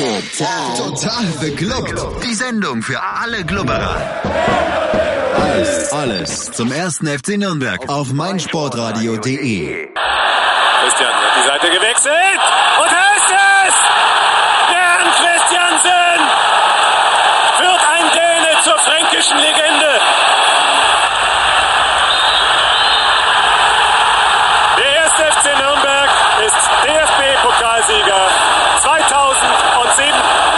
Total beglückt. Die Sendung für alle Glubberer. Alles zum ersten FC Nürnberg auf meinsportradio.de. Christian hat die Seite gewechselt. Und da ist es! Bernd Christiansen wird ein Däne zur fränkischen Legende. Der erste FC Nürnberg ist DFB-Pokalsieger 2007.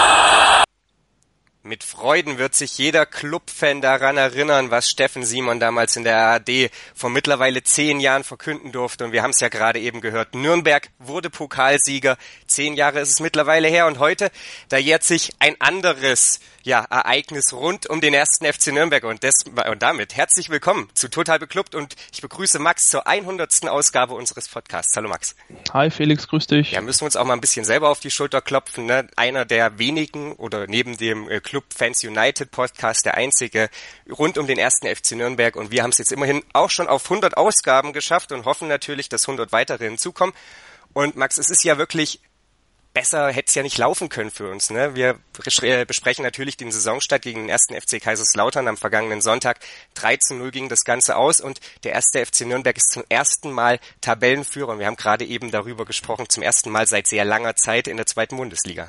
Mit Freuden wird sich jeder Clubfan daran erinnern, was Steffen Simon damals in der ARD vor mittlerweile 10 Jahren verkünden durfte. Und wir haben es ja gerade eben gehört. Nürnberg wurde Pokalsieger. 10 Jahre ist es mittlerweile her. Und heute, da jährt sich ein anderes Ereignis rund um den ersten FC Nürnberg. Und damit herzlich willkommen zu Total Beklubbt. Und ich begrüße Max zur 100. Ausgabe unseres Podcasts. Hallo Max. Hi Felix, grüß dich. Ja, müssen wir uns auch mal ein bisschen selber auf die Schulter klopfen. Ne? Einer der wenigen oder neben dem Club Fans United Podcast der einzige rund um den ersten FC Nürnberg. Und wir haben es jetzt immerhin auch schon auf 100 Ausgaben geschafft und hoffen natürlich, dass 100 weitere hinzukommen. Und Max, es ist ja wirklich... Besser hätte es ja nicht laufen können für uns. Ne? Wir besprechen natürlich den Saisonstart gegen den 1. FC Kaiserslautern am vergangenen Sonntag. 3:0 ging das Ganze aus und der 1. FC Nürnberg ist zum ersten Mal Tabellenführer. Und wir haben gerade eben darüber gesprochen, zum ersten Mal seit sehr langer Zeit in der 2. Bundesliga.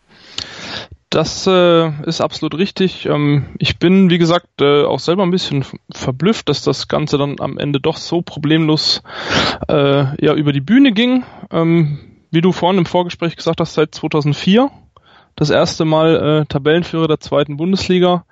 Das ist absolut richtig. Ich bin, wie gesagt, auch selber ein bisschen verblüfft, dass das Ganze dann am Ende doch so problemlos über die Bühne ging. Wie du vorhin im Vorgespräch gesagt hast, seit 2004 das erste Mal Tabellenführer der 2. Bundesliga.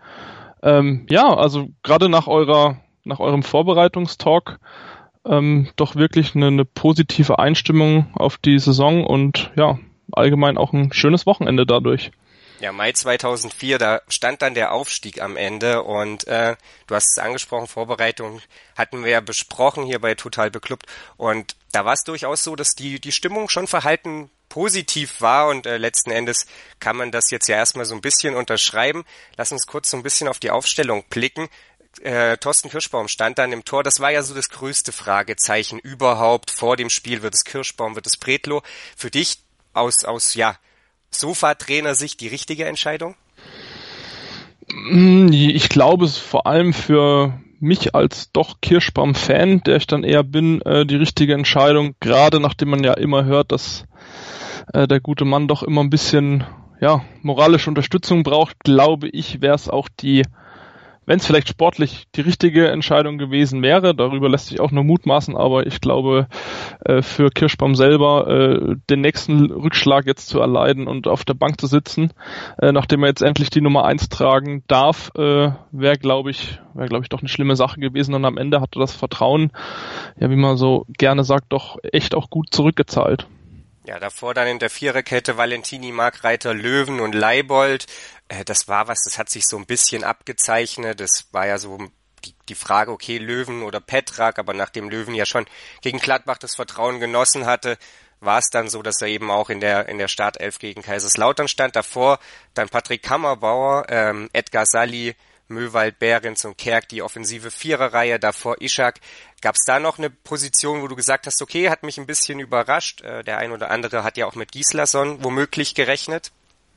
Also gerade nach eurem Vorbereitungstalk doch wirklich eine positive Einstimmung auf die Saison und ja, allgemein auch ein schönes Wochenende dadurch. Ja, Mai 2004, da stand dann der Aufstieg am Ende und du hast es angesprochen, Vorbereitung hatten wir ja besprochen hier bei Total Beklubbt und da war es durchaus so, dass die Stimmung schon verhalten positiv war und letzten Endes kann man das jetzt ja erstmal so ein bisschen unterschreiben. Lass uns kurz so ein bisschen auf die Aufstellung blicken. Thorsten Kirschbaum stand dann im Tor, das war ja so das größte Fragezeichen überhaupt vor dem Spiel, wird es Kirschbaum, wird es Bredlow? Für dich aus Sofa-Trainer-Sicht die richtige Entscheidung? Ich glaube, es ist vor allem für mich als doch Kirschbaum-Fan, der ich dann eher bin, die richtige Entscheidung, gerade nachdem man ja immer hört, dass der gute Mann doch immer ein bisschen moralische Unterstützung braucht, glaube ich, wäre es auch wenn es vielleicht sportlich die richtige Entscheidung gewesen wäre, darüber lässt sich auch nur mutmaßen, aber ich glaube, für Kirschbaum selber den nächsten Rückschlag jetzt zu erleiden und auf der Bank zu sitzen, nachdem er jetzt endlich die Nummer 1 tragen darf, wäre, glaube ich, doch eine schlimme Sache gewesen und am Ende hat er das Vertrauen, ja, wie man so gerne sagt, doch echt auch gut zurückgezahlt. Ja, davor dann in der Viererkette Valentini, Markreiter, Löwen und Leibold. Das hat sich so ein bisschen abgezeichnet. Das war ja so die Frage, okay, Löwen oder Petrak, aber nachdem Löwen ja schon gegen Gladbach das Vertrauen genossen hatte, war es dann so, dass er eben auch in der Startelf gegen Kaiserslautern stand. Davor dann Patrick Kammerbauer, Edgar Salli, Möwald, Behrens und Kerk, die offensive Viererreihe, davor Ishak. Gab es da noch eine Position, wo du gesagt hast, okay, hat mich ein bisschen überrascht. Der ein oder andere hat ja auch mit Gislason womöglich gerechnet.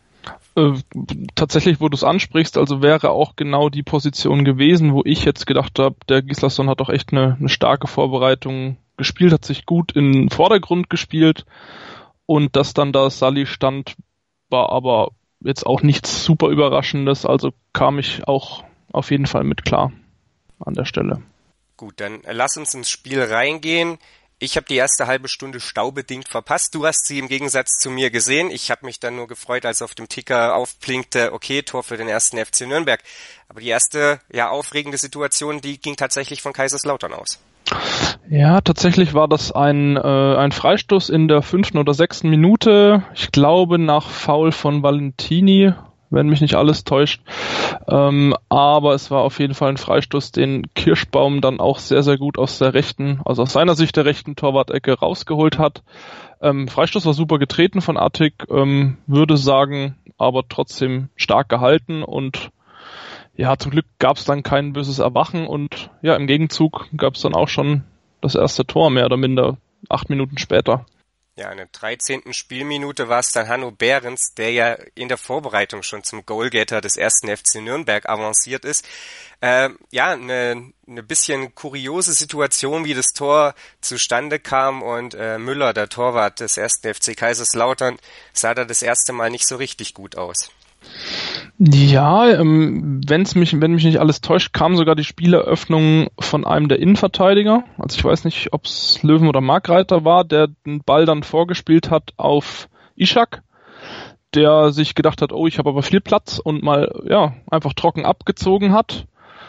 Tatsächlich, wo du es ansprichst, also wäre auch genau die Position gewesen, wo ich jetzt gedacht habe, der Gislason hat doch echt eine starke Vorbereitung gespielt, hat sich gut in den Vordergrund gespielt und dass dann da Salli stand, war aber jetzt auch nichts super Überraschendes, also kam ich auch auf jeden Fall mit klar an der Stelle. Gut, dann lass uns ins Spiel reingehen. Ich habe die erste halbe Stunde staubedingt verpasst. Du hast sie im Gegensatz zu mir gesehen. Ich habe mich dann nur gefreut, als auf dem Ticker aufblinkte, okay, Tor für den 1. FC Nürnberg. Aber die erste, aufregende Situation, die ging tatsächlich von Kaiserslautern aus. Ja, tatsächlich war das ein Freistoß in der 5. oder 6. Minute. Ich glaube nach Foul von Valentini, wenn mich nicht alles täuscht. Aber es war auf jeden Fall ein Freistoß, den Kirschbaum dann auch sehr, sehr gut aus seiner Sicht der rechten Torwart-Ecke rausgeholt hat. Freistoß war super getreten von Attik, würde sagen, aber trotzdem stark gehalten und ja, zum Glück gab es dann kein böses Erwachen und ja, im Gegenzug gab es dann auch schon das erste Tor, mehr oder minder 8 Minuten später. Ja, in der 13. Spielminute war es dann Hanno Behrens, der ja in der Vorbereitung schon zum Goalgetter des 1. FC Nürnberg avanciert ist. Eine bisschen kuriose Situation, wie das Tor zustande kam und Müller, der Torwart des 1. FC Kaiserslautern, sah da das erste Mal nicht so richtig gut aus. Ja, wenn mich nicht alles täuscht, kam sogar die Spieleröffnung von einem der Innenverteidiger. Also ich weiß nicht, ob es Löwen oder Markreiter war, der den Ball dann vorgespielt hat auf Ishak, der sich gedacht hat, oh, ich habe aber viel Platz und mal einfach trocken abgezogen hat.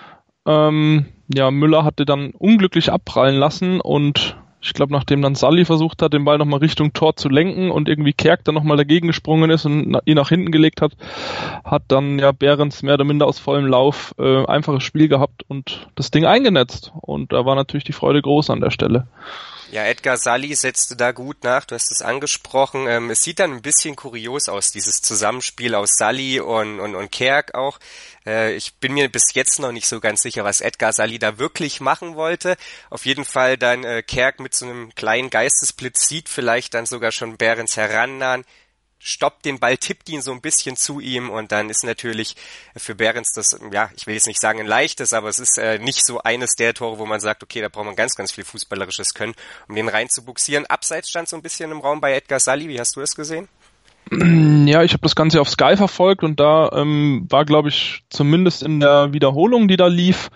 Müller hatte dann unglücklich abprallen lassen und ich glaube, nachdem dann Sully versucht hat, den Ball nochmal Richtung Tor zu lenken und irgendwie Kerk dann nochmal dagegen gesprungen ist und ihn nach hinten gelegt hat, hat dann Behrens mehr oder minder aus vollem Lauf einfaches Spiel gehabt und das Ding eingenetzt. Und da war natürlich die Freude groß an der Stelle. Ja, Edgar Sully setzte da gut nach, du hast es angesprochen. Es sieht dann ein bisschen kurios aus, dieses Zusammenspiel aus Sully und Kerk auch. Ich bin mir bis jetzt noch nicht so ganz sicher, was Edgar Sully da wirklich machen wollte. Auf jeden Fall dann Kerk mit so einem kleinen Geistesblitz sieht vielleicht dann sogar schon Behrens herannahen, stoppt den Ball, tippt ihn so ein bisschen zu ihm und dann ist natürlich für Behrens das, ich will jetzt nicht sagen ein leichtes, aber es ist nicht so eines der Tore, wo man sagt, okay, da braucht man ganz, ganz viel fußballerisches Können, um den rein zu buxieren. Abseits stand so ein bisschen im Raum bei Edgar Sully, wie hast du das gesehen? Ja, ich habe das Ganze auf Sky verfolgt und da war, glaube ich, zumindest in der Wiederholung, die da lief,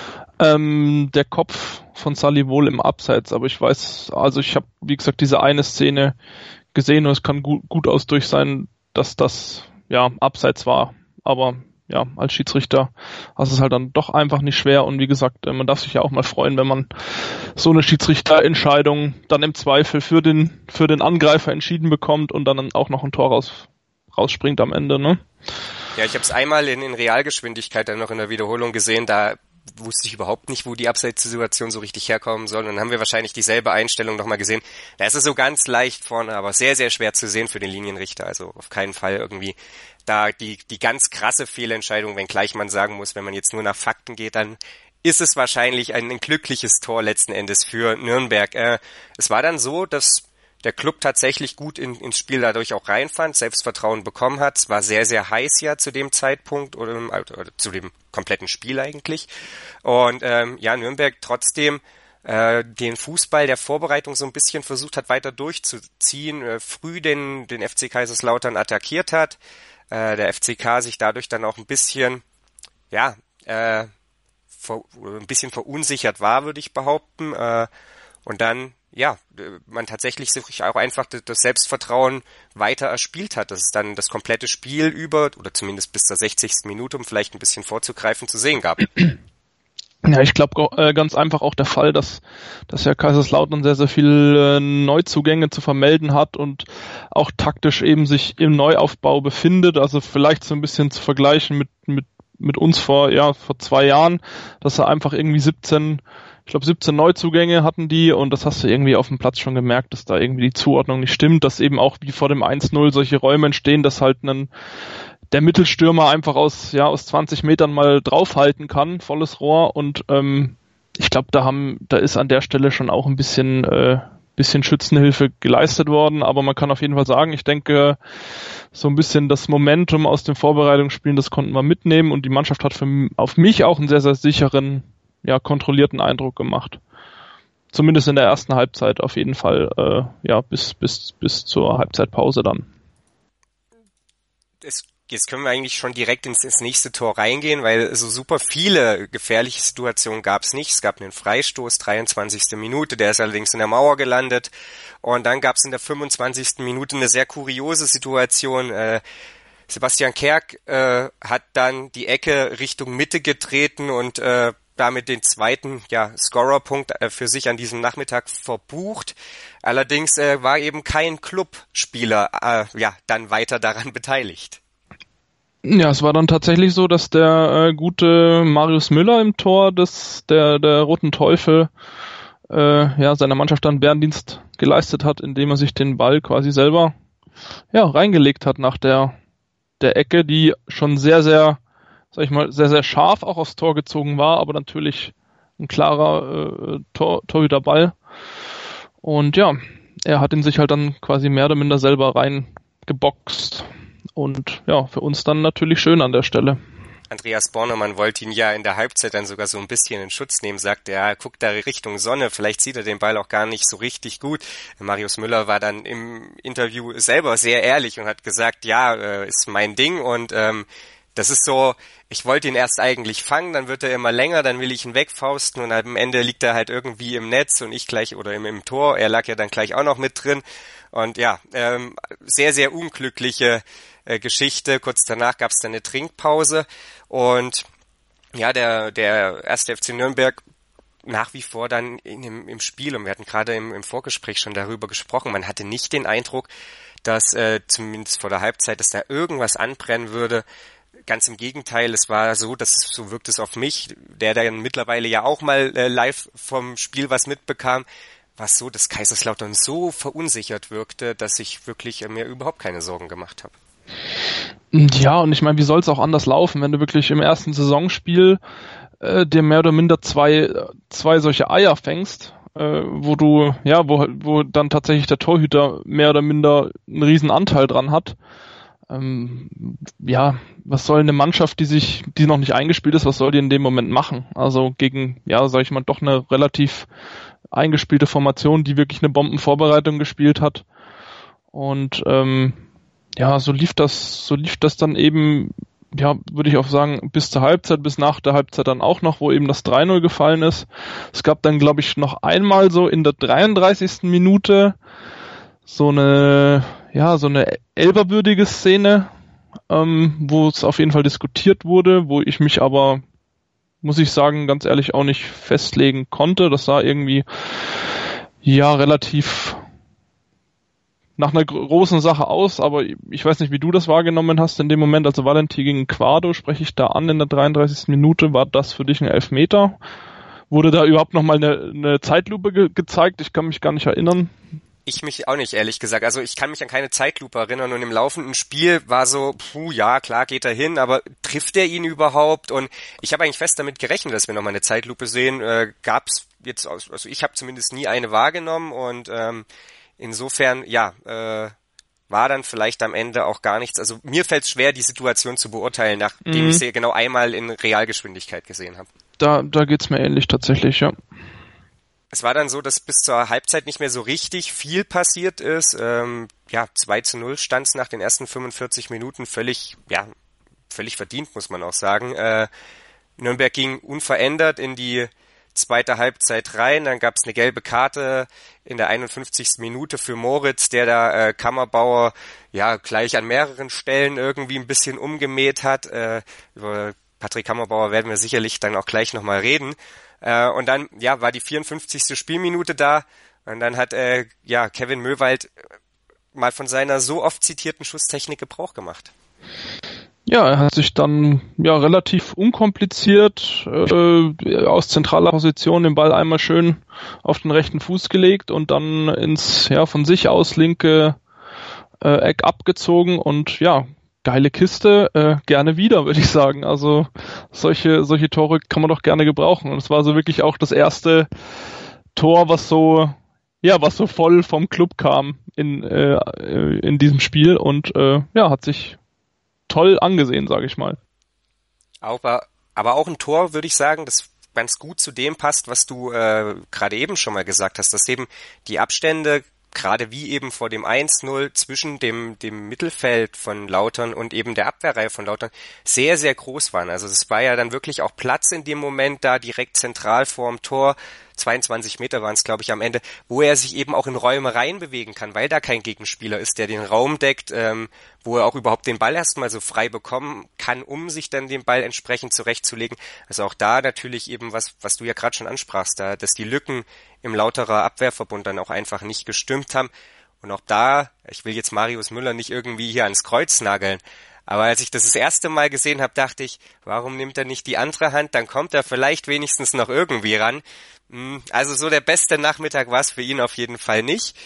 der Kopf von Sully wohl im Abseits, aber ich weiß, also ich habe, wie gesagt, diese eine Szene gesehen und es kann gut aus durch sein, dass das abseits war. Aber als Schiedsrichter hast es halt dann doch einfach nicht schwer und wie gesagt, man darf sich ja auch mal freuen, wenn man so eine Schiedsrichterentscheidung dann im Zweifel für den Angreifer entschieden bekommt und dann auch noch ein Tor rausspringt am Ende, ne? Ja, ich habe es einmal in Realgeschwindigkeit dann noch in der Wiederholung gesehen, da wusste ich überhaupt nicht, wo die Abseitssituation so richtig herkommen soll. Und dann haben wir wahrscheinlich dieselbe Einstellung nochmal gesehen. Da ist es so ganz leicht vorne, aber sehr, sehr schwer zu sehen für den Linienrichter. Also auf keinen Fall irgendwie da die ganz krasse Fehlentscheidung, wenngleich man sagen muss, wenn man jetzt nur nach Fakten geht, dann ist es wahrscheinlich ein glückliches Tor letzten Endes für Nürnberg. Es war dann so, dass der Club tatsächlich gut ins Spiel dadurch auch reinfand, Selbstvertrauen bekommen hat. Es war sehr, sehr heiß ja zu dem Zeitpunkt oder zu dem kompletten Spiel eigentlich. Und Nürnberg trotzdem den Fußball der Vorbereitung so ein bisschen versucht hat, weiter durchzuziehen, früh den FC Kaiserslautern attackiert hat. Der FCK sich dadurch dann auch ein bisschen ein bisschen verunsichert war, würde ich behaupten. Und dann man tatsächlich sich auch einfach das Selbstvertrauen weiter erspielt hat, dass es dann das komplette Spiel über, oder zumindest bis zur 60. Minute, um vielleicht ein bisschen vorzugreifen, zu sehen gab. Ja, ich glaube ganz einfach auch der Fall, dass ja Kaiserslautern sehr, sehr viele Neuzugänge zu vermelden hat und auch taktisch eben sich im Neuaufbau befindet, also vielleicht so ein bisschen zu vergleichen mit uns vor 2 Jahren, dass er einfach irgendwie 17 Neuzugänge hatten die und das hast du irgendwie auf dem Platz schon gemerkt, dass da irgendwie die Zuordnung nicht stimmt, dass eben auch wie vor dem 1-0 solche Räume entstehen, dass halt der Mittelstürmer einfach aus 20 Metern mal draufhalten kann, volles Rohr und ich glaube, da ist an der Stelle schon auch ein bisschen Schützenhilfe geleistet worden, aber man kann auf jeden Fall sagen, ich denke, so ein bisschen das Momentum aus dem Vorbereitungsspielen, das konnten wir mitnehmen und die Mannschaft hat auf mich auch einen sehr, sehr sicheren, kontrollierten Eindruck gemacht. Zumindest in der ersten Halbzeit auf jeden Fall, bis zur Halbzeitpause dann. Jetzt können wir eigentlich schon direkt ins nächste Tor reingehen, weil so super viele gefährliche Situationen gab es nicht. Es gab einen Freistoß, 23. Minute, der ist allerdings in der Mauer gelandet. Und dann gab es in der 25. Minute eine sehr kuriose Situation. Sebastian Kerk hat dann die Ecke Richtung Mitte getreten und damit den zweiten Scorerpunkt für sich an diesem Nachmittag verbucht. Allerdings war eben kein Clubspieler dann weiter daran beteiligt. Ja, es war dann tatsächlich so, dass der gute Marius Müller im Tor der Roten Teufel seiner Mannschaft dann Bärendienst geleistet hat, indem er sich den Ball quasi selber reingelegt hat nach der Ecke, die schon sehr, sehr, sehr, sehr scharf auch aufs Tor gezogen war, aber natürlich ein klarer Torhüterball. Und er hat ihn sich halt dann quasi mehr oder minder selber reingeboxt. Und ja, für uns dann natürlich schön an der Stelle. Andreas Bornemann wollte ihn ja in der Halbzeit dann sogar so ein bisschen in Schutz nehmen, sagte er, guckt da Richtung Sonne, vielleicht sieht er den Ball auch gar nicht so richtig gut. Marius Müller war dann im Interview selber sehr ehrlich und hat gesagt, ja, ist mein Ding und das ist so, ich wollte ihn erst eigentlich fangen, dann wird er immer länger, dann will ich ihn wegfausten und am Ende liegt er halt irgendwie im Netz und ich gleich oder im Tor, er lag ja dann gleich auch noch mit drin und ja, sehr, sehr unglückliche Geschichte. Kurz danach gab es dann eine Trinkpause und ja, der 1. FC Nürnberg nach wie vor dann im Spiel und wir hatten gerade im Vorgespräch schon darüber gesprochen, man hatte nicht den Eindruck, dass zumindest vor der Halbzeit, dass da irgendwas anbrennen würde. Ganz im Gegenteil, es war so, so wirkt es auf mich, der dann mittlerweile ja auch mal live vom Spiel was mitbekam, war es so, dass Kaiserslautern so verunsichert wirkte, dass ich wirklich mir überhaupt keine Sorgen gemacht habe. Ja, und ich meine, wie soll es auch anders laufen, wenn du wirklich im ersten Saisonspiel dir mehr oder minder zwei solche Eier fängst, wo dann tatsächlich der Torhüter mehr oder minder einen riesen Anteil dran hat. Was soll eine Mannschaft, die noch nicht eingespielt ist, was soll die in dem Moment machen? Also gegen, sag ich mal, doch eine relativ eingespielte Formation, die wirklich eine Bombenvorbereitung gespielt hat. Und so lief das dann eben, würde ich auch sagen, bis zur Halbzeit, bis nach der Halbzeit dann auch noch, wo eben das 3-0 gefallen ist. Es gab dann, glaube ich, noch einmal so in der 33. Minute so eine elberwürdige Szene, wo es auf jeden Fall diskutiert wurde, wo ich mich aber, muss ich sagen, ganz ehrlich auch nicht festlegen konnte. Das sah irgendwie relativ nach einer großen Sache aus, aber ich weiß nicht, wie du das wahrgenommen hast in dem Moment. Also Valentin gegen Quado spreche ich da an in der 33. Minute. War das für dich ein Elfmeter? Wurde da überhaupt nochmal eine Zeitlupe gezeigt? Ich kann mich gar nicht erinnern. Ich mich auch nicht, ehrlich gesagt. Also ich kann mich an keine Zeitlupe erinnern und im laufenden Spiel war so, ja, klar geht er hin, aber trifft er ihn überhaupt? Und ich habe eigentlich fest damit gerechnet, dass wir nochmal eine Zeitlupe sehen. Gab's jetzt, also ich habe zumindest nie eine wahrgenommen und insofern, war dann vielleicht am Ende auch gar nichts. Also mir fällt es schwer, die Situation zu beurteilen, nachdem ich sie genau einmal in Realgeschwindigkeit gesehen habe. Da geht's mir ähnlich tatsächlich, ja. Es war dann so, dass bis zur Halbzeit nicht mehr so richtig viel passiert ist. 2-0 stand es nach den ersten 45 Minuten völlig verdient, muss man auch sagen. Nürnberg ging unverändert in die zweite Halbzeit rein, dann gab es eine gelbe Karte in der 51. Minute für Moritz, der da Kammerbauer gleich an mehreren Stellen irgendwie ein bisschen umgemäht hat. Über Patrick Kammerbauer werden wir sicherlich dann auch gleich nochmal reden. Und dann war die 54. Spielminute da und dann hat Kevin Möwald mal von seiner so oft zitierten Schusstechnik Gebrauch gemacht. Ja, er hat sich dann relativ unkompliziert aus zentraler Position den Ball einmal schön auf den rechten Fuß gelegt und dann ins von sich aus linke Eck abgezogen und geile Kiste, gerne wieder, würde ich sagen. Also solche Tore kann man doch gerne gebrauchen. Und es war so wirklich auch das erste Tor, was so voll vom Club kam in diesem Spiel und hat sich toll angesehen, sage ich mal. Aber auch ein Tor, würde ich sagen, das ganz gut zu dem passt, was du gerade eben schon mal gesagt hast, dass eben die Abstände gerade wie eben vor dem 1-0 zwischen dem Mittelfeld von Lautern und eben der Abwehrreihe von Lautern sehr, sehr groß waren. Also es war ja dann wirklich auch Platz in dem Moment da direkt zentral vorm Tor. 22 Meter waren es, glaube ich, am Ende, wo er sich eben auch in Räume reinbewegen kann, weil da kein Gegenspieler ist, der den Raum deckt, wo er auch überhaupt den Ball erstmal so frei bekommen kann, um sich dann den Ball entsprechend zurechtzulegen. Also auch da natürlich eben, was du ja gerade schon ansprachst, da, dass die Lücken im Lauterer Abwehrverbund dann auch einfach nicht gestimmt haben. Und auch da, ich will jetzt Marius Müller nicht irgendwie hier ans Kreuz nageln, aber als ich das erste Mal gesehen habe, dachte ich, warum nimmt er nicht die andere Hand? Dann kommt er vielleicht wenigstens noch irgendwie ran. Also so der beste Nachmittag war es für ihn auf jeden Fall nicht.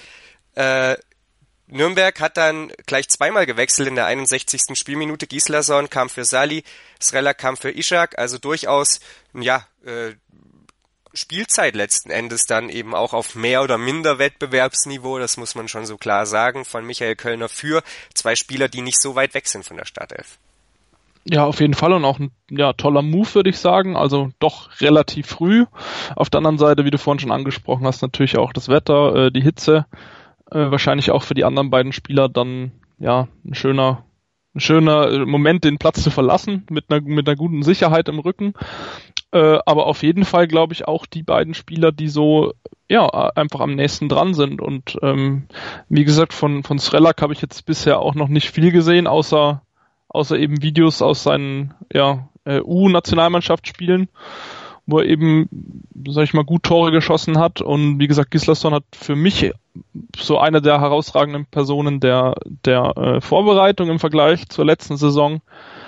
Nürnberg hat dann gleich zweimal gewechselt in der 61. Spielminute. Gislason kam für Sali, Srella kam für Ishak, also durchaus Spielzeit letzten Endes dann eben auch auf mehr oder minder Wettbewerbsniveau, das muss man schon so klar sagen, von Michael Kölner für 2 Spieler, die nicht so weit weg sind von der Startelf. Ja, auf jeden Fall und auch ein toller Move, würde ich sagen, also doch relativ früh. Auf der anderen Seite, wie du vorhin schon angesprochen hast, natürlich auch das Wetter, die Hitze, wahrscheinlich auch für die anderen beiden Spieler dann ein schöner Moment, den Platz zu verlassen, mit einer guten Sicherheit im Rücken. Aber auf jeden Fall, glaube ich, auch die beiden Spieler, die so einfach am nächsten dran sind. Und wie gesagt, von Srelak habe ich jetzt bisher auch noch nicht viel gesehen, außer eben Videos aus seinen U-Nationalmannschaftsspielen, wo er eben, sag ich mal, gut Tore geschossen hat. Und wie gesagt, Gislason hat für mich so eine der herausragenden Personen der Vorbereitung im Vergleich zur letzten Saison.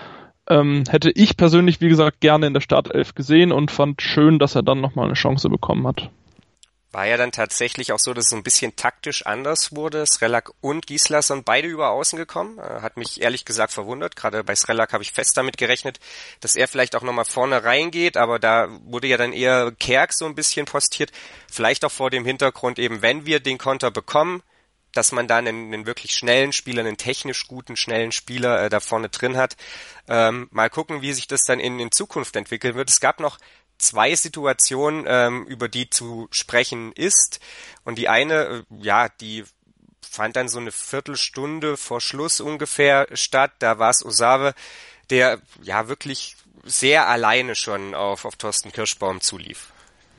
Hätte ich persönlich, wie gesagt, gerne in der Startelf gesehen und fand schön, dass er dann nochmal eine Chance bekommen hat. War ja dann tatsächlich auch so, dass es so ein bisschen taktisch anders wurde. Srelak und Gislason beide über Außen gekommen. Hat mich ehrlich gesagt verwundert. Gerade bei Srelak habe ich fest damit gerechnet, dass er vielleicht auch nochmal vorne reingeht. Aber da wurde ja dann eher Kerk so ein bisschen postiert. Vielleicht auch vor dem Hintergrund eben, wenn wir den Konter bekommen, dass man dann einen wirklich schnellen Spieler, einen technisch guten, schnellen Spieler da vorne drin hat. Mal gucken, wie sich das dann in Zukunft entwickeln wird. Es gab noch 2 Situationen, über die zu sprechen ist. Und die eine, die fand dann so eine Viertelstunde vor Schluss ungefähr statt. Da war es Osave, der wirklich sehr alleine schon auf Thorsten Kirschbaum zulief.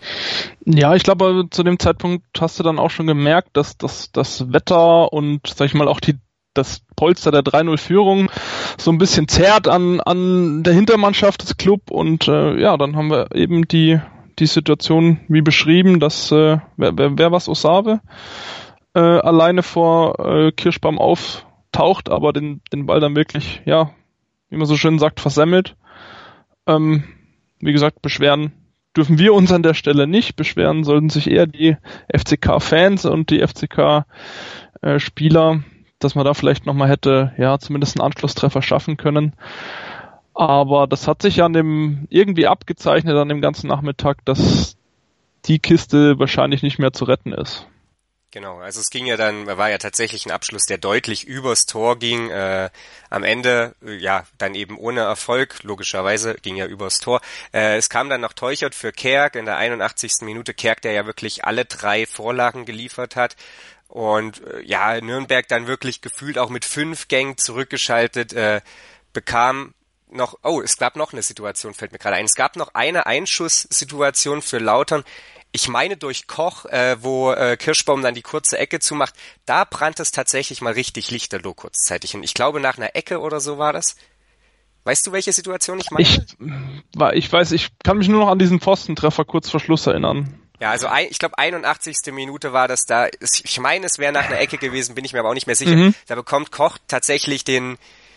Ja, ich glaube, zu dem Zeitpunkt hast du dann auch schon gemerkt, dass das Wetter und, sag ich mal, auch das Polster der 3-0-Führung so ein bisschen zerrt an der Hintermannschaft des Club und dann haben wir eben die Situation wie beschrieben, dass wer was Osave alleine vor Kirschbaum auftaucht, aber den Ball dann wirklich, wie man so schön sagt, versemmelt. Wie gesagt, beschweren dürfen wir uns an der Stelle nicht. Beschweren sollten sich eher die FCK-Fans und die FCK-Spieler, dass man da vielleicht nochmal hätte, zumindest einen Anschlusstreffer schaffen können. Aber das hat sich ja irgendwie abgezeichnet an dem ganzen Nachmittag, dass die Kiste wahrscheinlich nicht mehr zu retten ist. Genau, also es war ja tatsächlich ein Abschluss, der deutlich übers Tor ging. Am Ende, dann eben ohne Erfolg, logischerweise, ging ja übers Tor. Es kam dann noch Teuchert für Kerk in der 81. Minute. Kerk, der ja wirklich alle 3 Vorlagen geliefert hat. Und Nürnberg dann wirklich gefühlt auch mit 5 Gängen zurückgeschaltet, bekam noch, es gab noch eine Situation, fällt mir gerade ein. Es gab noch eine Einschusssituation für Lautern. Ich meine durch Koch, wo Kirschbaum dann die kurze Ecke zumacht, da brannte es tatsächlich mal richtig lichterloh kurzzeitig. Und ich glaube, nach einer Ecke oder so war das. Weißt du, welche Situation ich meine? Ich weiß, ich kann mich nur noch an diesen Pfostentreffer kurz vor Schluss erinnern. Ja, also ich glaube 81. Minute war das da. Ich meine, es wäre nach einer Ecke gewesen, bin ich mir aber auch nicht mehr sicher. Da bekommt Koch tatsächlich den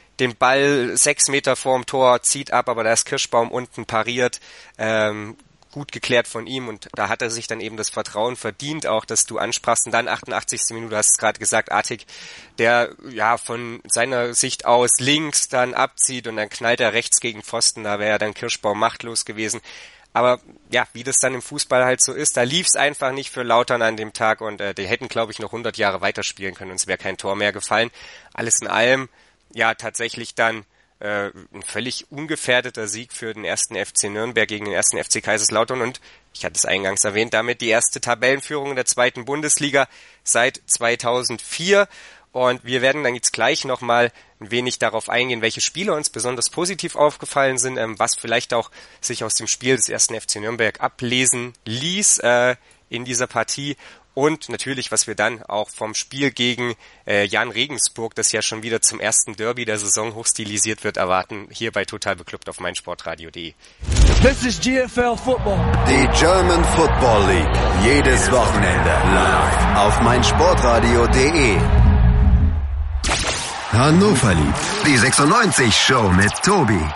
Ball 6 Meter vorm Tor, zieht ab, aber da ist Kirschbaum unten pariert. Gut geklärt von ihm und da hat er sich dann eben das Vertrauen verdient, auch dass du ansprachst. Und dann 88. Minute, du hast es gerade gesagt, Artig, der von seiner Sicht aus links dann abzieht und dann knallt er rechts gegen Pfosten, da wäre dann Kirschbaum machtlos gewesen. Aber wie das dann im Fußball halt so ist, da lief es einfach nicht für Lautern an dem Tag und die hätten, glaube ich, noch 100 Jahre weiterspielen können und es wäre kein Tor mehr gefallen. Alles in allem, tatsächlich dann ein völlig ungefährdeter Sieg für den 1. FC Nürnberg gegen den 1. FC Kaiserslautern und, ich hatte es eingangs erwähnt, damit die erste Tabellenführung in der 2. Bundesliga seit 2004 und wir werden dann jetzt gleich nochmal ein wenig darauf eingehen, welche Spieler uns besonders positiv aufgefallen sind, was vielleicht auch sich aus dem Spiel des 1. FC Nürnberg ablesen ließ in dieser Partie. Und natürlich, was wir dann auch vom Spiel gegen Jan Regensburg, das ja schon wieder zum ersten Derby der Saison hochstilisiert wird, erwarten, hier bei Total Beklubbt auf meinsportradio.de. This is GFL Football. Die German Football League. Jedes Wochenende live auf meinsportradio.de. Hannover liebt die 96 Show mit Tobi.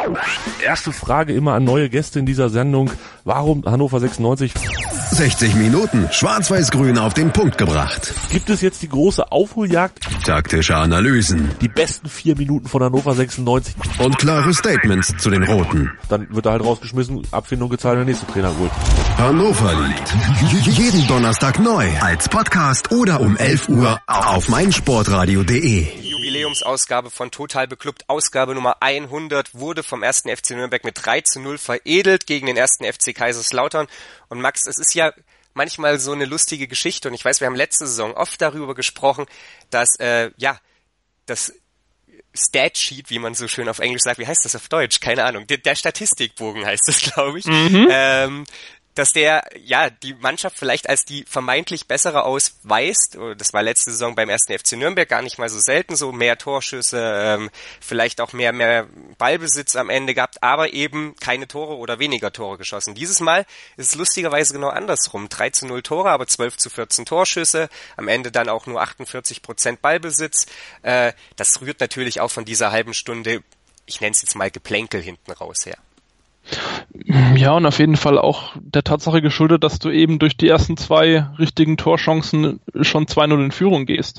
Erste Frage immer an neue Gäste in dieser Sendung. Warum Hannover 96? 60 Minuten Schwarz-Weiß-Grün auf den Punkt gebracht. Gibt es jetzt die große Aufholjagd? Taktische Analysen. Die besten 4 Minuten von Hannover 96. Und klare Statements zu den Roten. Dann wird er halt rausgeschmissen, Abfindung gezahlt und der nächste Trainer holt. Hannover liegt jeden Donnerstag neu als Podcast oder um 11 Uhr auf meinsportradio.de. Jubiläumsausgabe von Total Beklubbt, Ausgabe Nummer 100, wurde vom 1. FC Nürnberg mit 3:0 veredelt gegen den 1. FC Kaiserslautern. Und Max, es ist ja manchmal so eine lustige Geschichte und ich weiß, wir haben letzte Saison oft darüber gesprochen, dass das Statsheet, wie man so schön auf Englisch sagt, wie heißt das auf Deutsch? Keine Ahnung. Der Statistikbogen heißt das, glaube ich. Dass die Mannschaft vielleicht als die vermeintlich bessere ausweist. Das war letzte Saison beim 1. FC Nürnberg gar nicht mal so selten so. Mehr Torschüsse, vielleicht auch mehr Ballbesitz am Ende gehabt, aber eben keine Tore oder weniger Tore geschossen. Dieses Mal ist es lustigerweise genau andersrum. 3:0 Tore, aber 12:14 Torschüsse. Am Ende dann auch nur 48% Ballbesitz. Das rührt natürlich auch von dieser halben Stunde, ich nenne es jetzt mal Geplänkel hinten raus her. Ja, und auf jeden Fall auch der Tatsache geschuldet, dass du eben durch die ersten 2 richtigen Torchancen schon 2:0 in Führung gehst.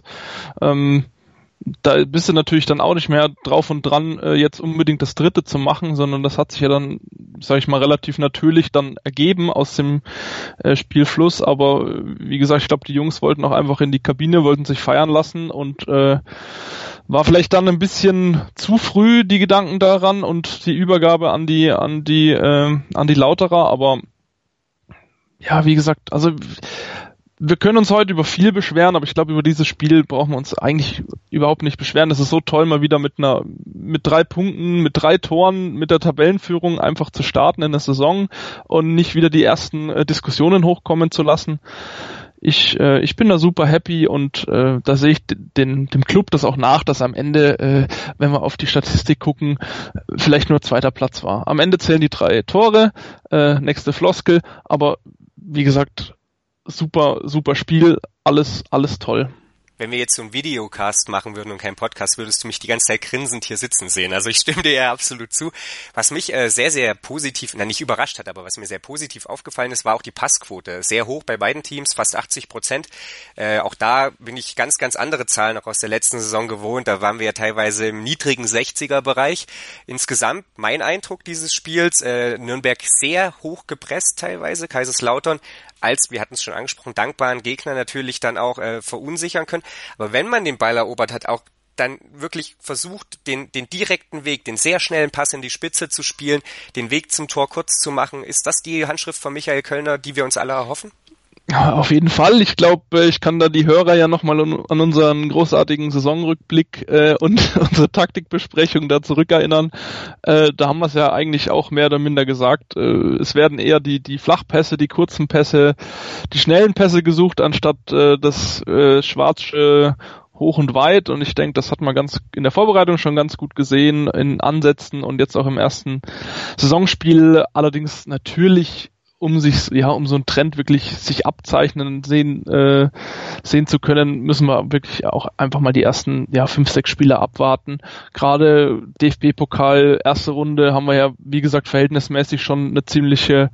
Da bist du natürlich dann auch nicht mehr drauf und dran, jetzt unbedingt das dritte zu machen, sondern das hat sich ja dann, sag ich mal, relativ natürlich dann ergeben aus dem Spielfluss. Aber wie gesagt, ich glaube, die Jungs wollten auch einfach in die Kabine, wollten sich feiern lassen und war vielleicht dann ein bisschen zu früh die Gedanken daran und die Übergabe an die Lauterer, aber ja, wie gesagt, also wir können uns heute über viel beschweren, aber ich glaube, über dieses Spiel brauchen wir uns eigentlich überhaupt nicht beschweren. Es ist so toll, mal wieder mit 3 Punkten, mit 3 Toren, mit der Tabellenführung einfach zu starten in der Saison und nicht wieder die ersten Diskussionen hochkommen zu lassen. Ich bin da super happy und da sehe ich dem Club das auch nach, dass am Ende, wenn wir auf die Statistik gucken, vielleicht nur 2. Platz war. Am Ende zählen die 3 Tore, nächste Floskel, aber wie gesagt, super Spiel, alles toll. Wenn wir jetzt so einen Videocast machen würden und keinen Podcast, würdest du mich die ganze Zeit grinsend hier sitzen sehen. Also ich stimme dir ja absolut zu. Was mich sehr, sehr positiv, nicht überrascht hat, aber was mir sehr positiv aufgefallen ist, war auch die Passquote. Sehr hoch bei beiden Teams, fast 80%. Auch da bin ich ganz, ganz andere Zahlen noch aus der letzten Saison gewohnt. Da waren wir ja teilweise im niedrigen 60er-Bereich. Insgesamt, mein Eindruck dieses Spiels, Nürnberg sehr hoch gepresst teilweise, Kaiserslautern, als, wir hatten es schon angesprochen, dankbaren Gegner natürlich dann auch verunsichern können. Aber wenn man den Ball erobert hat, auch dann wirklich versucht, den direkten Weg, den sehr schnellen Pass in die Spitze zu spielen, den Weg zum Tor kurz zu machen. Ist das die Handschrift von Michael Kölner, die wir uns alle erhoffen? Ja, auf jeden Fall. Ich glaube, ich kann da die Hörer ja nochmal an unseren großartigen Saisonrückblick und unsere Taktikbesprechung da zurückerinnern. Da haben wir es ja eigentlich auch mehr oder minder gesagt. Es werden eher die Flachpässe, die kurzen Pässe, die schnellen Pässe gesucht, anstatt das Schwarzsche hoch und weit. Und ich denke, das hat man ganz in der Vorbereitung schon ganz gut gesehen, in Ansätzen und jetzt auch im ersten Saisonspiel. Allerdings natürlich um so einen Trend wirklich sich abzeichnen sehen zu können, müssen wir wirklich auch einfach mal die ersten 5-6 Spiele abwarten. Gerade DFB-Pokal, erste Runde, haben wir ja, wie gesagt, verhältnismäßig schon eine ziemliche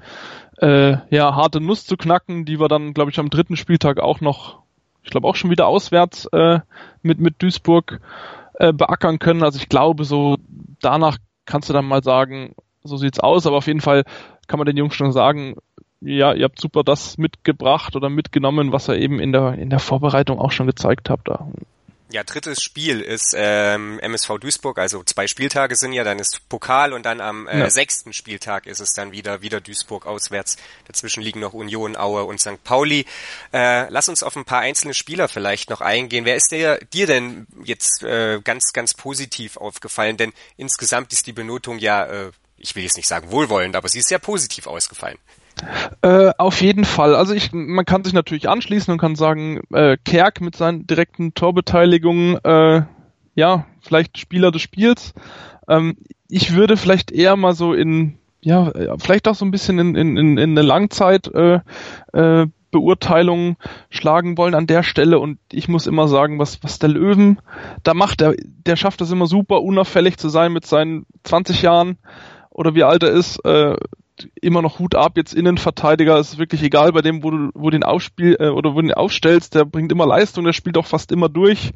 harte Nuss zu knacken, die wir dann, glaube ich, am 3. Spieltag auch noch, ich glaube auch schon wieder auswärts mit Duisburg beackern können. Also ich glaube, so danach kannst du dann mal sagen, so sieht's aus, aber auf jeden Fall kann man den Jungs schon sagen, ja, ihr habt super das mitgebracht oder mitgenommen, was ihr eben in der Vorbereitung auch schon gezeigt habt. Ja, 3. Spiel ist MSV Duisburg, also 2 Spieltage sind ja, dann ist Pokal und dann am 6. Spieltag ist es dann wieder Duisburg auswärts. Dazwischen liegen noch Union, Aue und St. Pauli. Lass uns auf ein paar einzelne Spieler vielleicht noch eingehen. Wer ist dir denn jetzt ganz, ganz positiv aufgefallen? Denn insgesamt ist die Benotung ja, ich will jetzt nicht sagen wohlwollend, aber sie ist sehr positiv ausgefallen. Auf jeden Fall. Also man kann sich natürlich anschließen und kann sagen, Kerk mit seinen direkten Torbeteiligungen, vielleicht Spieler des Spiels. Ich würde vielleicht eher mal so vielleicht auch so ein bisschen in eine Langzeit Beurteilung schlagen wollen an der Stelle, und ich muss immer sagen, was der Löwen da macht, der schafft es immer super, unauffällig zu sein mit seinen 20 Jahren oder wie alt er ist, immer noch Hut ab, jetzt Innenverteidiger, ist wirklich egal bei dem, wo du den aufstellst, der bringt immer Leistung, der spielt auch fast immer durch.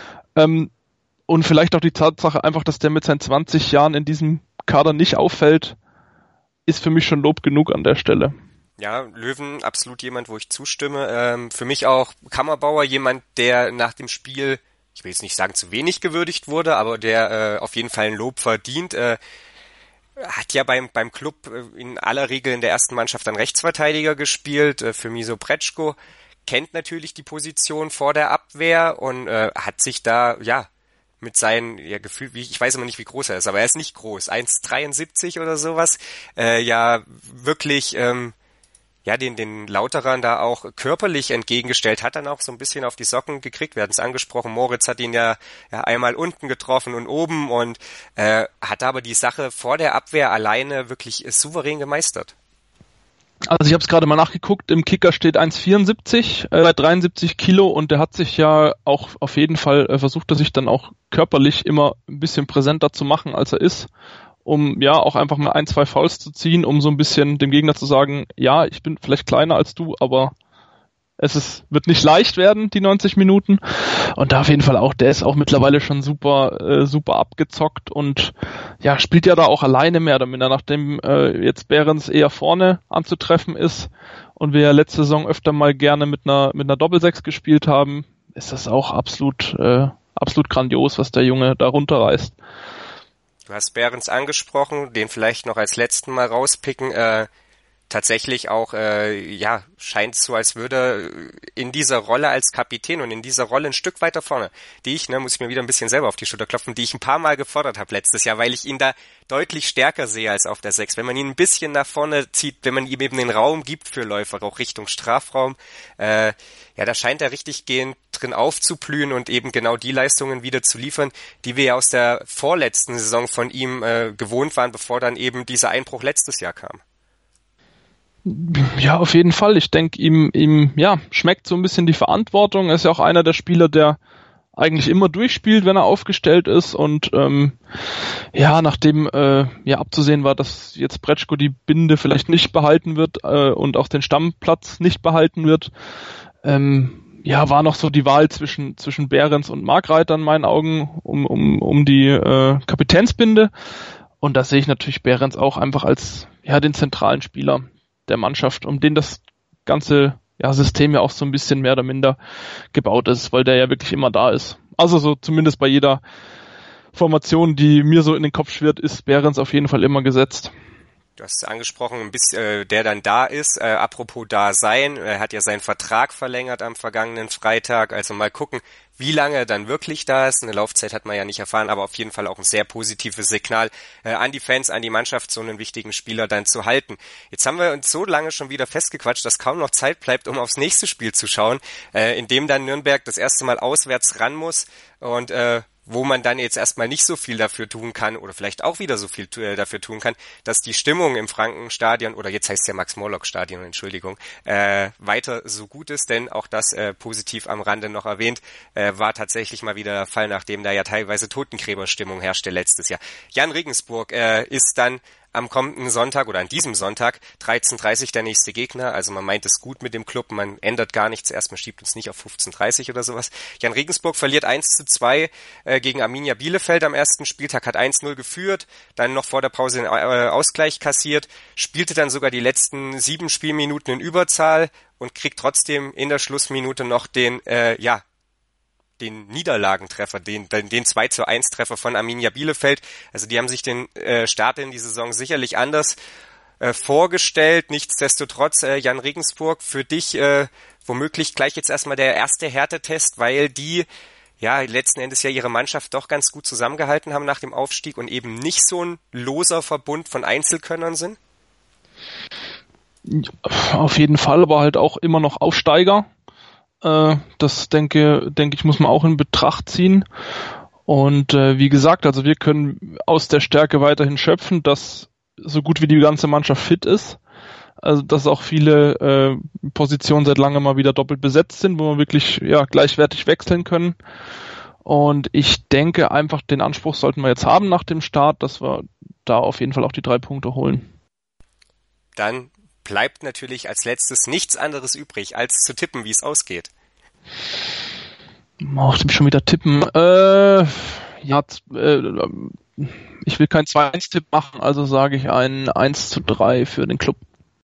Und vielleicht auch die Tatsache einfach, dass der mit seinen 20 Jahren in diesem Kader nicht auffällt, ist für mich schon Lob genug an der Stelle. Ja, Löwen, absolut jemand, wo ich zustimme. Für mich auch Kammerbauer, jemand, der nach dem Spiel, ich will jetzt nicht sagen zu wenig gewürdigt wurde, aber der auf jeden Fall ein Lob verdient. Hat ja beim Club in aller Regel in der ersten Mannschaft dann Rechtsverteidiger gespielt, für Miso Bretschko, kennt natürlich die Position vor der Abwehr und hat sich da, ja, mit seinen, ja, gefühlt, ich weiß immer nicht, wie groß er ist, aber er ist nicht groß, 1,73 oder sowas, ja, wirklich, ja, den Lauterern da auch körperlich entgegengestellt, hat dann auch so ein bisschen auf die Socken gekriegt. Wir hatten es angesprochen, Moritz hat ihn ja einmal unten getroffen und oben und hat aber die Sache vor der Abwehr alleine wirklich souverän gemeistert. Also ich habe es gerade mal nachgeguckt, im Kicker steht 1,74 bei 73 Kilo, und der hat sich ja auch auf jeden Fall versucht, er sich dann auch körperlich immer ein bisschen präsenter zu machen, als er ist, um ja auch einfach mal 1-2 Fouls zu ziehen, um so ein bisschen dem Gegner zu sagen, ja, ich bin vielleicht kleiner als du, aber wird nicht leicht werden, die 90 Minuten. Und da auf jeden Fall auch, der ist auch mittlerweile schon super abgezockt und ja, spielt ja da auch alleine mehr oder minder, nachdem jetzt Behrens eher vorne anzutreffen ist und wir ja letzte Saison öfter mal gerne mit einer Doppelsechs gespielt haben, ist das auch absolut grandios, was der Junge da runterreißt. Du hast Behrens angesprochen, den vielleicht noch als letzten Mal rauspicken, tatsächlich auch, ja, scheint so, als würde in dieser Rolle als Kapitän und in dieser Rolle ein Stück weiter vorne, die ich, muss ich mir wieder ein bisschen selber auf die Schulter klopfen, die ich ein paar Mal gefordert habe letztes Jahr, weil ich ihn da deutlich stärker sehe als auf der 6. Wenn man ihn ein bisschen nach vorne zieht, wenn man ihm eben den Raum gibt für Läufer, auch Richtung Strafraum, ja, da scheint er richtig gehend drin aufzublühen und eben genau die Leistungen wieder zu liefern, die wir ja aus der vorletzten Saison von ihm gewohnt waren, bevor dann eben dieser Einbruch letztes Jahr kam. Ja, auf jeden Fall. Ich denke, ihm ja, schmeckt so ein bisschen die Verantwortung. Er ist ja auch einer der Spieler, der eigentlich immer durchspielt, wenn er aufgestellt ist. Und ja, nachdem ja abzusehen war, dass jetzt Bretschko die Binde vielleicht nicht behalten wird und auch den Stammplatz nicht behalten wird, ja, war noch so die Wahl zwischen Behrens und Markreiter in meinen Augen um die Kapitänsbinde. Und da sehe ich natürlich Behrens auch einfach als ja den zentralen Spieler der Mannschaft, um den das ganze System ja auch so ein bisschen mehr oder minder gebaut ist, weil der ja wirklich immer da ist. Also so zumindest bei jeder Formation, die mir so in den Kopf schwirrt, ist Behrens auf jeden Fall immer gesetzt. Du hast angesprochen, ein bisschen, der dann da ist. Apropos da sein, er hat ja seinen Vertrag verlängert am vergangenen Freitag. Also mal gucken, wie lange er dann wirklich da ist. Eine Laufzeit hat man ja nicht erfahren, aber auf jeden Fall auch ein sehr positives Signal an die Fans, an die Mannschaft, so einen wichtigen Spieler dann zu halten. Jetzt haben wir uns so lange schon wieder festgequatscht, dass kaum noch Zeit bleibt, um aufs nächste Spiel zu schauen, in dem dann Nürnberg das erste Mal auswärts ran muss und wo man dann jetzt erstmal nicht so viel dafür tun kann oder vielleicht auch wieder so viel dafür tun kann, dass die Stimmung im Frankenstadion, oder jetzt heißt es ja Max-Morlock-Stadion, Entschuldigung, weiter so gut ist, denn auch das positiv am Rande noch erwähnt, war tatsächlich mal wieder der Fall, nachdem da ja teilweise Totengräberstimmung herrschte letztes Jahr. Jan Regensburg ist dann am kommenden Sonntag oder an diesem Sonntag 13:30 der nächste Gegner. Also man meint es gut mit dem Club, man ändert gar nichts erst, man schiebt uns nicht auf 15:30 oder sowas. Jan Regensburg verliert 1:2 gegen Arminia Bielefeld am ersten Spieltag, hat 1:0 geführt, dann noch vor der Pause den Ausgleich kassiert, spielte dann sogar die letzten 7 Spielminuten in Überzahl und kriegt trotzdem in der Schlussminute noch den Niederlagentreffer, den 2:1 Treffer von Arminia Bielefeld. Also die haben sich den Start in die Saison sicherlich anders vorgestellt. Nichtsdestotrotz, Jan Regensburg, für dich womöglich gleich jetzt erstmal der erste Härtetest, weil die ja letzten Endes ja ihre Mannschaft doch ganz gut zusammengehalten haben nach dem Aufstieg und eben nicht so ein loser Verbund von Einzelkönnern sind? Auf jeden Fall, aber halt auch immer noch Aufsteiger. Das denke ich, muss man auch in Betracht ziehen. Und wie gesagt, also wir können aus der Stärke weiterhin schöpfen, dass so gut wie die ganze Mannschaft fit ist. Also dass auch viele Positionen seit langem mal wieder doppelt besetzt sind, wo wir wirklich gleichwertig wechseln können. Und ich denke einfach, den Anspruch sollten wir jetzt haben nach dem Start, dass wir da auf jeden Fall auch die 3 Punkte holen. Dann bleibt natürlich als letztes nichts anderes übrig, als zu tippen, wie es ausgeht. Schon wieder tippen. Ich will keinen 2-1-Tipp machen, also sage ich ein 1-3 für den Club.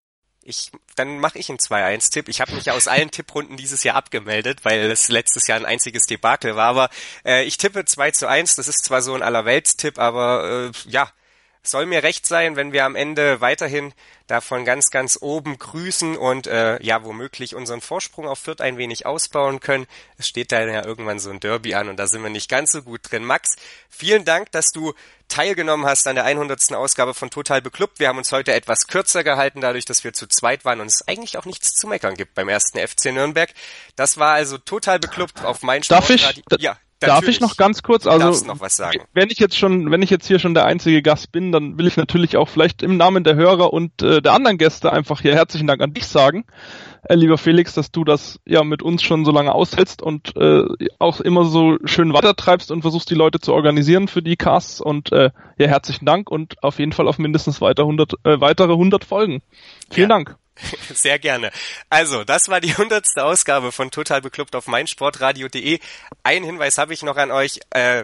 Dann mache ich einen 2-1-Tipp. Ich habe mich ja aus allen Tipprunden dieses Jahr abgemeldet, weil es letztes Jahr ein einziges Debakel war. Aber ich tippe 2-1. Das ist zwar so ein Allerweltstipp, aber soll mir recht sein, wenn wir am Ende weiterhin davon ganz, ganz oben grüßen und womöglich unseren Vorsprung auf Fürth ein wenig ausbauen können. Es steht da ja irgendwann so ein Derby an und da sind wir nicht ganz so gut drin. Max, vielen Dank, dass du teilgenommen hast an der 100. Ausgabe von Total Beklubbt. Wir haben uns heute etwas kürzer gehalten, dadurch, dass wir zu zweit waren und es eigentlich auch nichts zu meckern gibt beim 1. FC Nürnberg. Das war also Total Beklubbt auf meinsportradio. Darf ich noch ganz kurz, also darfst noch was sagen. Wenn ich jetzt hier schon der einzige Gast bin, dann will ich natürlich auch vielleicht im Namen der Hörer und der anderen Gäste einfach hier herzlichen Dank an dich sagen, lieber Felix, dass du das mit uns schon so lange aushältst und auch immer so schön weitertreibst und versuchst, die Leute zu organisieren für die Casts und herzlichen Dank und auf jeden Fall auf mindestens weitere 100 Folgen. Vielen Dank. Sehr gerne. Also, das war die 100. Ausgabe von Total Beklubbt auf meinsportradio.de. Einen Hinweis habe ich noch an euch.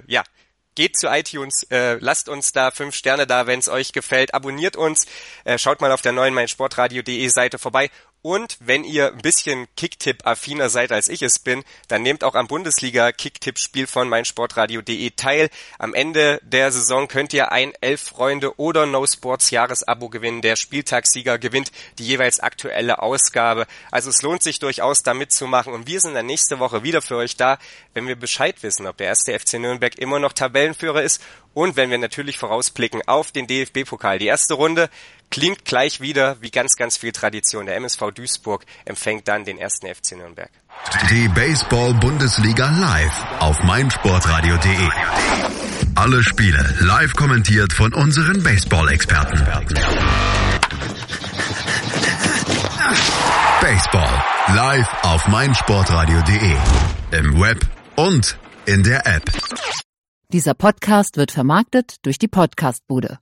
Geht zu iTunes, lasst uns da 5 Sterne da, wenn es euch gefällt. Abonniert uns, schaut mal auf der neuen meinsportradio.de Seite vorbei. Und wenn ihr ein bisschen Kicktipp-affiner seid, als ich es bin, dann nehmt auch am Bundesliga-Kicktipp-Spiel von meinsportradio.de teil. Am Ende der Saison könnt ihr ein 11-Freunde- oder No-Sports-Jahresabo gewinnen. Der Spieltagssieger gewinnt die jeweils aktuelle Ausgabe. Also es lohnt sich durchaus, da mitzumachen. Und wir sind dann nächste Woche wieder für euch da, wenn wir Bescheid wissen, ob der 1. FC Nürnberg immer noch Tabellenführer ist und wenn wir natürlich vorausblicken auf den DFB-Pokal. Die erste Runde klingt gleich wieder wie ganz, ganz viel Tradition. Der MSV Duisburg empfängt dann den 1. FC Nürnberg. Die Baseball-Bundesliga live auf meinsportradio.de. Alle Spiele live kommentiert von unseren Baseball-Experten. Baseball live auf meinsportradio.de. Im Web und in der App. Dieser Podcast wird vermarktet durch die Podcastbude.